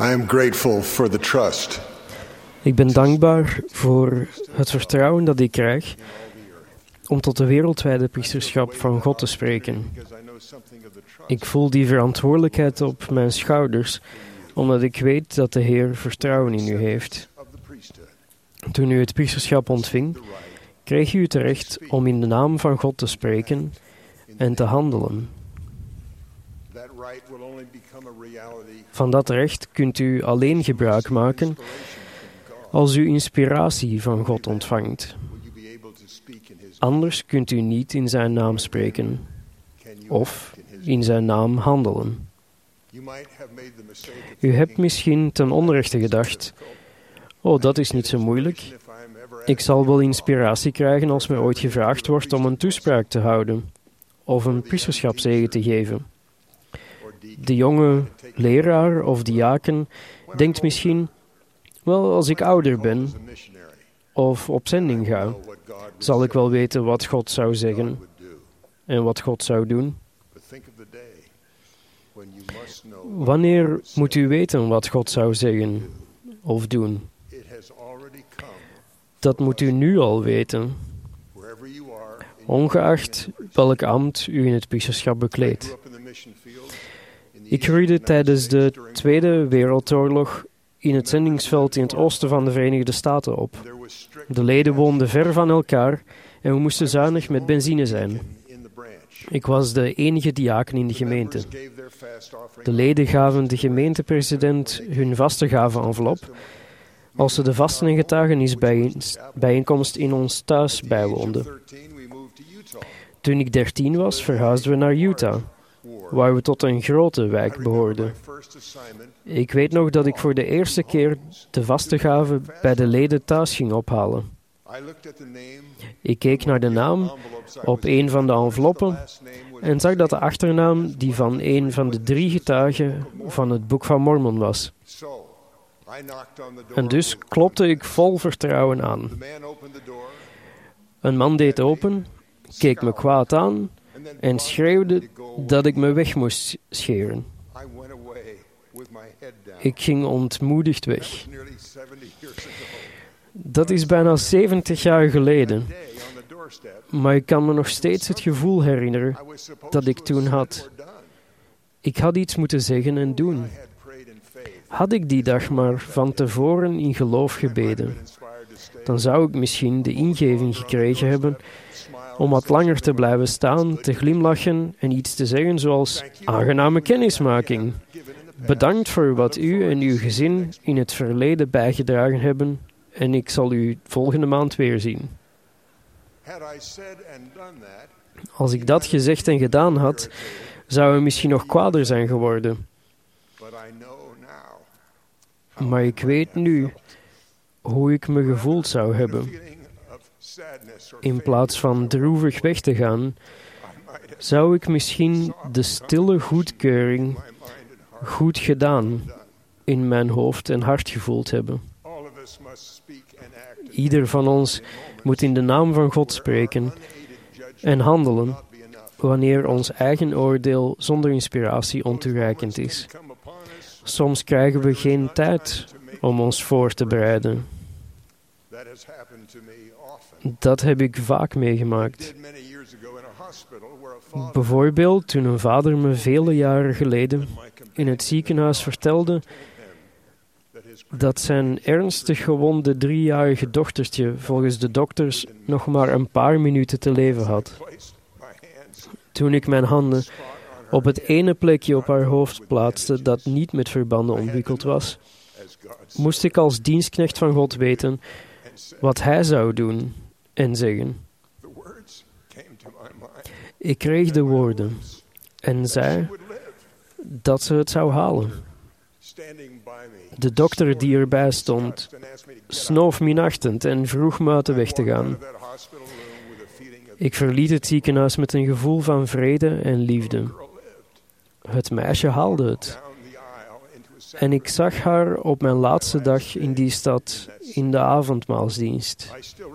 I am grateful for the trust. Ik ben dankbaar voor het vertrouwen dat ik krijg om tot de wereldwijde priesterschap van God te spreken. Ik voel die verantwoordelijkheid op mijn schouders, omdat ik weet dat de Heer vertrouwen in u heeft. Toen u het priesterschap ontving, kreeg u het recht om in de naam van God te spreken en te handelen. Van dat recht kunt u alleen gebruik maken als u inspiratie van God ontvangt. Anders kunt u niet in zijn naam spreken of in zijn naam handelen. U hebt misschien ten onrechte gedacht: oh, dat is niet zo moeilijk. Ik zal wel inspiratie krijgen als mij ooit gevraagd wordt om een toespraak te houden of een priesterschapszegen te geven. De jonge leraar of diaken denkt misschien: wel, als ik ouder ben of op zending ga, zal ik wel weten wat God zou zeggen en wat God zou doen. Wanneer moet u weten wat God zou zeggen of doen? Dat moet u nu al weten, ongeacht welk ambt u in het priesterschap bekleedt. Ik groeide tijdens de Tweede Wereldoorlog in het zendingsveld in het oosten van de Verenigde Staten op. De leden woonden ver van elkaar en we moesten zuinig met benzine zijn. Ik was de enige diaken in de gemeente. De leden gaven de gemeentepresident hun vaste gave-envelop als ze de vasten- en getuigenisbijeenkomst in ons thuis bijwoonden. Toen ik 13 was, verhuisden we naar Utah, waar we tot een grote wijk behoorden. Ik weet nog dat ik voor de eerste keer de vaste gave bij de leden thuis ging ophalen. Ik keek naar de naam op een van de enveloppen en zag dat de achternaam die van een van de 3 getuigen van het Boek van Mormon was. En dus klopte ik vol vertrouwen aan. Een man deed open, keek me kwaad aan en schreeuwde dat ik me weg moest scheren. Ik ging ontmoedigd weg. Dat is bijna 70 jaar geleden. Maar ik kan me nog steeds het gevoel herinneren dat ik toen had. Ik had iets moeten zeggen en doen. Had ik die dag maar van tevoren in geloof gebeden, dan zou ik misschien de ingeving gekregen hebben om wat langer te blijven staan, te glimlachen en iets te zeggen zoals: aangename kennismaking. Bedankt voor wat u en uw gezin in het verleden bijgedragen hebben en ik zal u volgende maand weer zien. Als ik dat gezegd en gedaan had, zou hij misschien nog kwader zijn geworden. Maar ik weet nu hoe ik me gevoeld zou hebben. In plaats van droevig weg te gaan, zou ik misschien de stille goedkeuring goed gedaan in mijn hoofd en hart gevoeld hebben. Ieder van ons moet in de naam van God spreken en handelen wanneer ons eigen oordeel zonder inspiratie ontoereikend is. Soms krijgen we geen tijd om ons voor te bereiden. Dat heb ik vaak meegemaakt. Bijvoorbeeld toen een vader me vele jaren geleden in het ziekenhuis vertelde dat zijn ernstig gewonde 3-jarige dochtertje volgens de dokters nog maar een paar minuten te leven had. Toen ik mijn handen op het ene plekje op haar hoofd plaatste dat niet met verbanden omwikkeld was, moest ik als dienstknecht van God weten wat hij zou doen en zeggen. Ik kreeg de woorden en zei dat ze het zou halen. De dokter die erbij stond, snoof minachtend en vroeg me uit de weg te gaan. Ik verliet het ziekenhuis met een gevoel van vrede en liefde. Het meisje haalde het. En ik zag haar op mijn laatste dag in die stad in de avondmaalsdienst.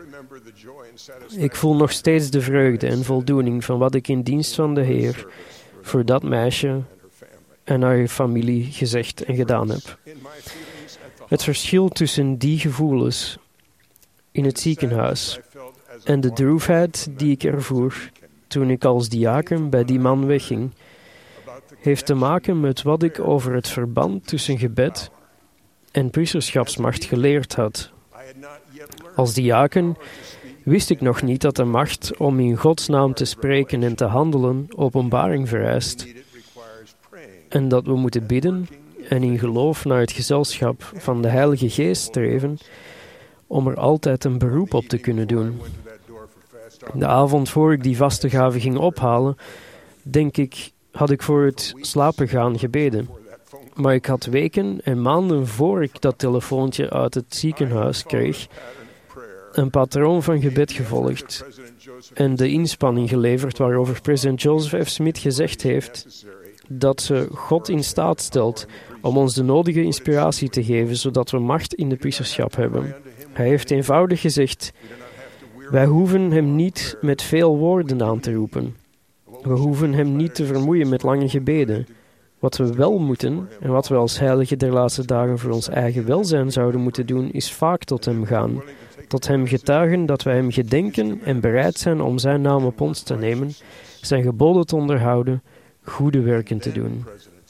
Ik voel nog steeds de vreugde en voldoening van wat ik in dienst van de Heer voor dat meisje en haar familie gezegd en gedaan heb. Het verschil tussen die gevoelens in het ziekenhuis en de droefheid die ik ervoer toen ik als diaken bij die man wegging, heeft te maken met wat ik over het verband tussen gebed en priesterschapsmacht geleerd had. Als diaken wist ik nog niet dat de macht om in Gods naam te spreken en te handelen openbaring vereist, en dat we moeten bidden en in geloof naar het gezelschap van de Heilige Geest streven, om er altijd een beroep op te kunnen doen. De avond voor ik die vaste gave ging ophalen, denk ik, had ik voor het slapen gaan gebeden. Maar ik had weken en maanden voor ik dat telefoontje uit het ziekenhuis kreeg, een patroon van gebed gevolgd en de inspanning geleverd waarover president Joseph F. Smith gezegd heeft dat ze God in staat stelt om ons de nodige inspiratie te geven, zodat we macht in de priesterschap hebben. Hij heeft eenvoudig gezegd: wij hoeven hem niet met veel woorden aan te roepen. We hoeven hem niet te vermoeien met lange gebeden. Wat we wel moeten, en wat we als heiligen der laatste dagen voor ons eigen welzijn zouden moeten doen, is vaak tot hem gaan. Tot hem getuigen dat wij hem gedenken en bereid zijn om zijn naam op ons te nemen, zijn geboden te onderhouden, goede werken te doen.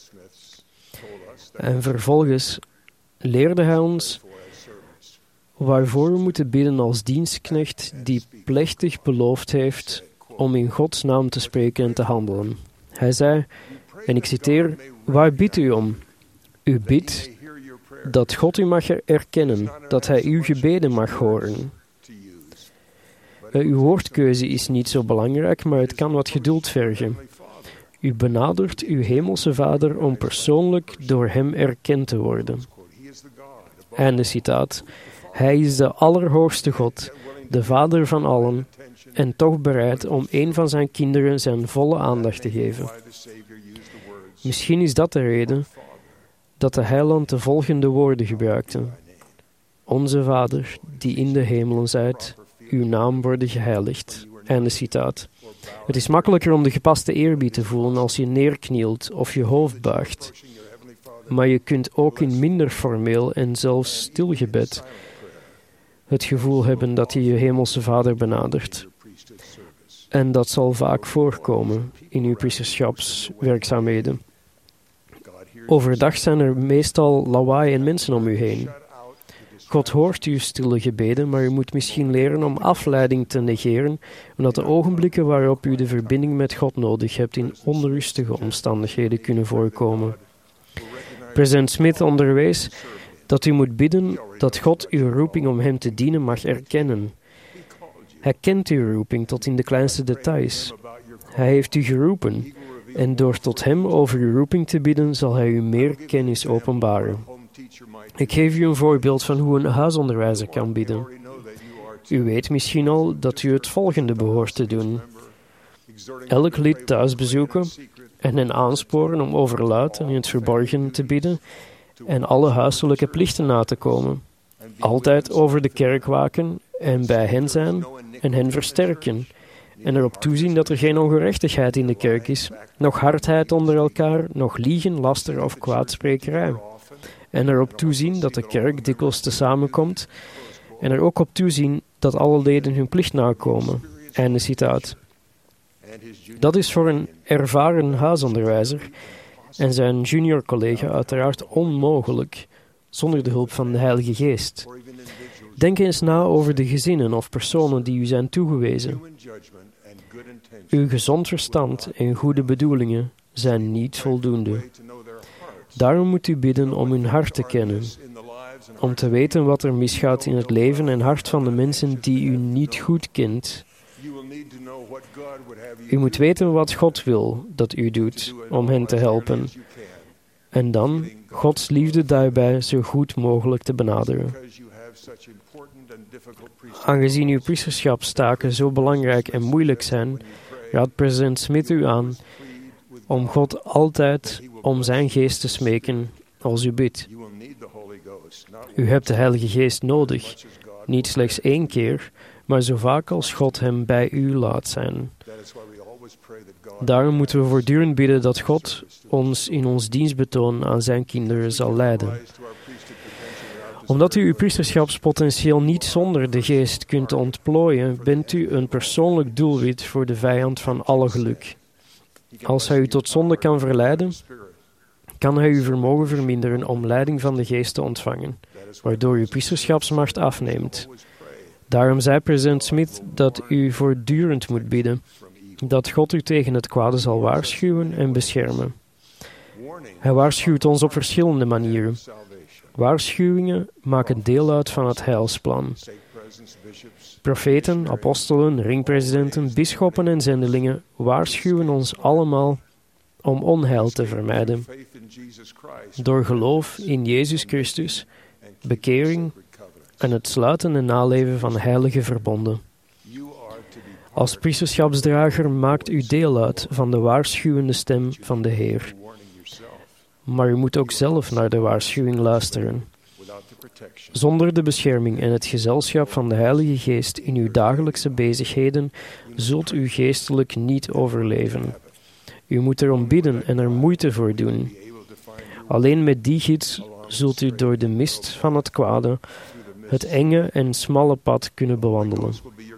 En vervolgens leerde hij ons waarvoor we moeten bidden als dienstknecht die plechtig beloofd heeft om in Gods naam te spreken en te handelen. Hij zei, en ik citeer, waar bidt u om? U bidt dat God u mag erkennen, dat hij uw gebeden mag horen. Uw woordkeuze is niet zo belangrijk, maar het kan wat geduld vergen. U benadert uw hemelse Vader om persoonlijk door hem erkend te worden. Einde citaat. Hij is de allerhoogste God, de Vader van allen, en toch bereid om een van zijn kinderen zijn volle aandacht te geven. Misschien is dat de reden dat de heiland de volgende woorden gebruikte. Onze Vader, die in de hemelen zijt, uw naam worden geheiligd. Einde citaat. Het is makkelijker om de gepaste eerbied te voelen als je neerknielt of je hoofd buigt. Maar je kunt ook in minder formeel en zelfs stil gebed het gevoel hebben dat je je hemelse Vader benadert. En dat zal vaak voorkomen in uw priesterschapswerkzaamheden. Overdag zijn er meestal lawaai en mensen om u heen. God hoort uw stille gebeden, maar u moet misschien leren om afleiding te negeren, omdat de ogenblikken waarop u de verbinding met God nodig hebt in onrustige omstandigheden kunnen voorkomen. President Smith onderwees dat u moet bidden dat God uw roeping om hem te dienen mag erkennen. Hij kent uw roeping tot in de kleinste details. Hij heeft u geroepen, en door tot hem over uw roeping te bidden, zal hij u meer kennis openbaren. Ik geef u een voorbeeld van hoe een huisonderwijzer kan bidden. U weet misschien al dat u het volgende behoort te doen: elk lid thuis bezoeken en hen aansporen om overluid en in het verborgen te bidden en alle huiselijke plichten na te komen. Altijd over de kerk waken en bij hen zijn en hen versterken. En erop toezien dat er geen ongerechtigheid in de kerk is, noch hardheid onder elkaar, noch liegen, laster of kwaadsprekerij. En erop toezien dat de kerk dikwijls te samenkomt, en er ook op toezien dat alle leden hun plicht nakomen. Einde citaat. Dat is voor een ervaren huisonderwijzer en zijn junior collega uiteraard onmogelijk zonder de hulp van de Heilige Geest. Denk eens na over de gezinnen of personen die u zijn toegewezen. Uw gezond verstand en goede bedoelingen zijn niet voldoende. Daarom moet u bidden om hun hart te kennen, om te weten wat er misgaat in het leven en hart van de mensen die u niet goed kent. U moet weten wat God wil dat u doet om hen te helpen, en dan Gods liefde daarbij zo goed mogelijk te benaderen. Aangezien uw priesterschapstaken zo belangrijk en moeilijk zijn, raadt president Smith u aan om God altijd om zijn geest te smeken als u bidt. U hebt de Heilige Geest nodig, niet slechts 1 keer, maar zo vaak als God hem bij u laat zijn. Daarom moeten we voortdurend bidden dat God ons in ons dienstbetoon aan zijn kinderen zal leiden. Omdat u uw priesterschapspotentieel niet zonder de geest kunt ontplooien, bent u een persoonlijk doelwit voor de vijand van alle geluk. Als hij u tot zonde kan verleiden, kan hij uw vermogen verminderen om leiding van de geest te ontvangen, waardoor uw priesterschapsmacht afneemt. Daarom zei president Smith dat u voortdurend moet bidden, dat God u tegen het kwade zal waarschuwen en beschermen. Hij waarschuwt ons op verschillende manieren. Waarschuwingen maken deel uit van het heilsplan. Profeten, apostelen, ringpresidenten, bisschoppen en zendelingen waarschuwen ons allemaal om onheil te vermijden. Door geloof in Jezus Christus, bekering en het sluiten en naleven van heilige verbonden. Als priesterschapsdrager maakt u deel uit van de waarschuwende stem van de Heer. Maar u moet ook zelf naar de waarschuwing luisteren. Zonder de bescherming en het gezelschap van de Heilige Geest in uw dagelijkse bezigheden zult u geestelijk niet overleven. U moet erom bidden en er moeite voor doen. Alleen met die gids zult u door de mist van het kwade het enge en smalle pad kunnen bewandelen.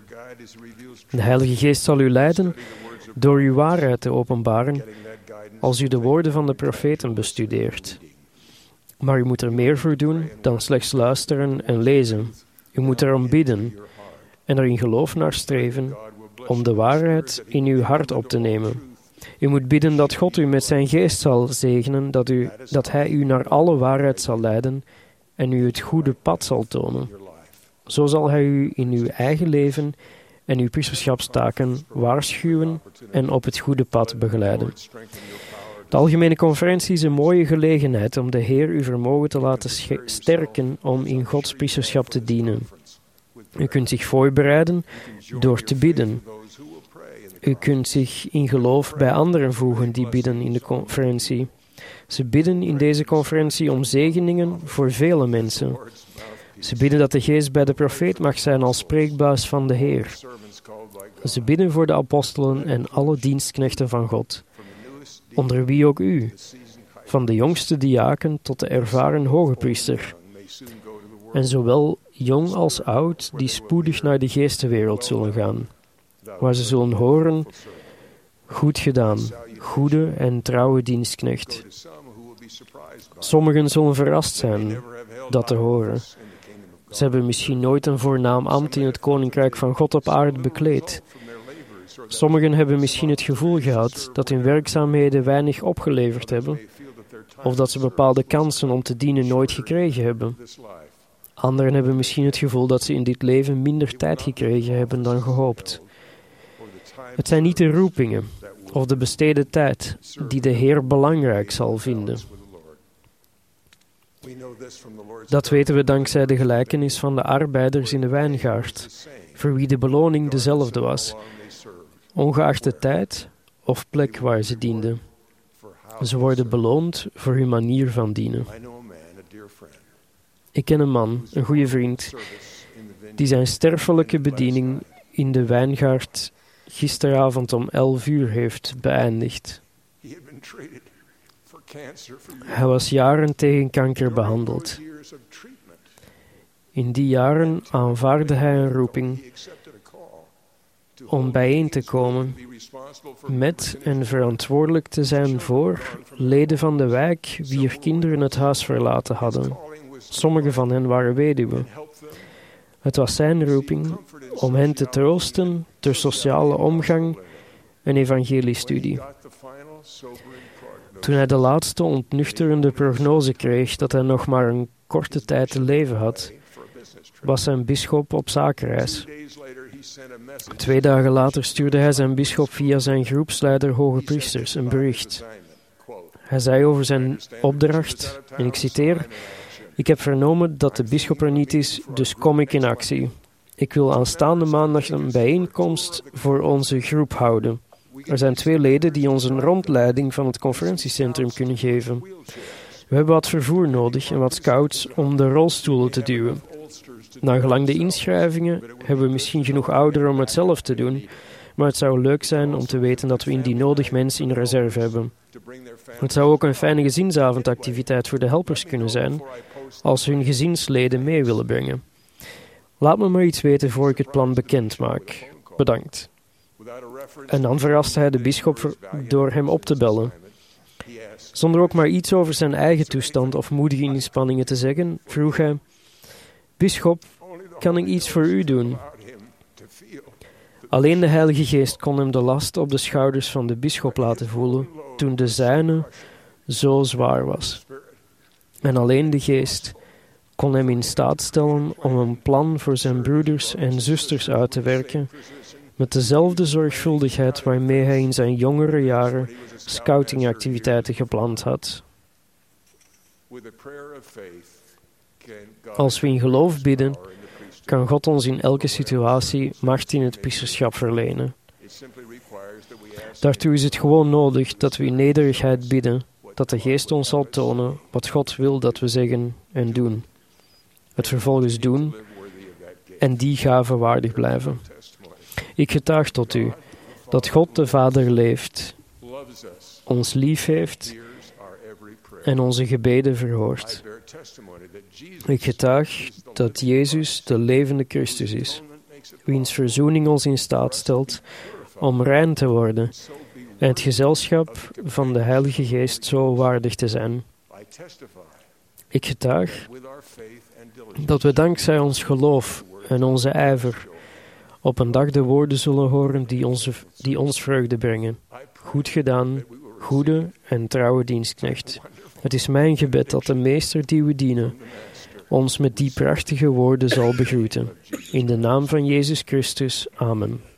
De Heilige Geest zal u leiden door uw waarheid te openbaren als u de woorden van de profeten bestudeert. Maar u moet er meer voor doen dan slechts luisteren en lezen. U moet erom bidden en er in geloof naar streven om de waarheid in uw hart op te nemen. U moet bidden dat God u met zijn geest zal zegenen, dat hij u naar alle waarheid zal leiden en u het goede pad zal tonen. Zo zal hij u in uw eigen leven en uw priesterschapstaken waarschuwen en op het goede pad begeleiden. De Algemene Conferentie is een mooie gelegenheid om de Heer uw vermogen te laten sterken om in Gods priesterschap te dienen. U kunt zich voorbereiden door te bidden. U kunt zich in geloof bij anderen voegen die bidden in de conferentie. Ze bidden in deze conferentie om zegeningen voor vele mensen. Ze bidden dat de geest bij de profeet mag zijn als spreekbuis van de Heer. Ze bidden voor de apostelen en alle dienstknechten van God, onder wie ook u, van de jongste diaken tot de ervaren hogepriester, en zowel jong als oud die spoedig naar de geestenwereld zullen gaan, waar ze zullen horen: goed gedaan, goede en trouwe dienstknecht. Sommigen zullen verrast zijn dat te horen. Ze hebben misschien nooit een voornaam ambt in het koninkrijk van God op aarde bekleed. Sommigen hebben misschien het gevoel gehad dat hun werkzaamheden weinig opgeleverd hebben, of dat ze bepaalde kansen om te dienen nooit gekregen hebben. Anderen hebben misschien het gevoel dat ze in dit leven minder tijd gekregen hebben dan gehoopt. Het zijn niet de roepingen of de besteden tijd die de Heer belangrijk zal vinden. Dat weten we dankzij de gelijkenis van de arbeiders in de wijngaard, voor wie de beloning dezelfde was, ongeacht de tijd of plek waar ze dienden. Ze worden beloond voor hun manier van dienen. Ik ken een man, een goede vriend, die zijn sterfelijke bediening in de wijngaard gisteravond om 11 uur heeft beëindigd. Hij was jaren tegen kanker behandeld. In die jaren aanvaardde hij een roeping om bijeen te komen met en verantwoordelijk te zijn voor leden van de wijk wier kinderen het huis verlaten hadden. Sommige van hen waren weduwen. Het was zijn roeping om hen te troosten door sociale omgang en evangeliestudie. Toen hij de laatste ontnuchterende prognose kreeg dat hij nog maar een korte tijd te leven had, was zijn bisschop op zakenreis. 2 dagen later stuurde hij zijn bisschop via zijn groepsleider hoge priesters een bericht. Hij zei over zijn opdracht, en ik citeer: "Ik heb vernomen dat de bisschop er niet is, dus kom ik in actie. Ik wil aanstaande maandag een bijeenkomst voor onze groep houden. Er zijn 2 leden die ons een rondleiding van het conferentiecentrum kunnen geven. We hebben wat vervoer nodig en wat scouts om de rolstoelen te duwen. Na gelang de inschrijvingen hebben we misschien genoeg ouderen om het zelf te doen, maar het zou leuk zijn om te weten dat we indien nodig mensen in reserve hebben. Het zou ook een fijne gezinsavondactiviteit voor de helpers kunnen zijn, als hun gezinsleden mee willen brengen. Laat me maar iets weten voor ik het plan bekend maak. Bedankt. En dan verraste hij de bisschop door hem op te bellen. Zonder ook maar iets over zijn eigen toestand of moedige inspanningen te zeggen, vroeg hij: Bisschop, kan ik iets voor u doen? Alleen de Heilige Geest kon hem de last op de schouders van de bisschop laten voelen, toen de zijne zo zwaar was. En alleen de Geest kon hem in staat stellen om een plan voor zijn broeders en zusters uit te werken, met dezelfde zorgvuldigheid waarmee hij in zijn jongere jaren scoutingactiviteiten gepland had. Als we in geloof bidden, kan God ons in elke situatie macht in het priesterschap verlenen. Daartoe is het gewoon nodig dat we in nederigheid bidden, dat de Geest ons zal tonen wat God wil dat we zeggen en doen. Het vervolgens doen en die gave waardig blijven. Ik getuig tot u dat God de Vader leeft, ons lief heeft en onze gebeden verhoort. Ik getuig dat Jezus de levende Christus is, wiens verzoening ons in staat stelt om rein te worden en het gezelschap van de Heilige Geest zo waardig te zijn. Ik getuig dat we dankzij ons geloof en onze ijver op een dag de woorden zullen horen die ons vreugde brengen. Goed gedaan, goede en trouwe dienstknecht. Het is mijn gebed dat de Meester die we dienen ons met die prachtige woorden zal begroeten. In de naam van Jezus Christus. Amen.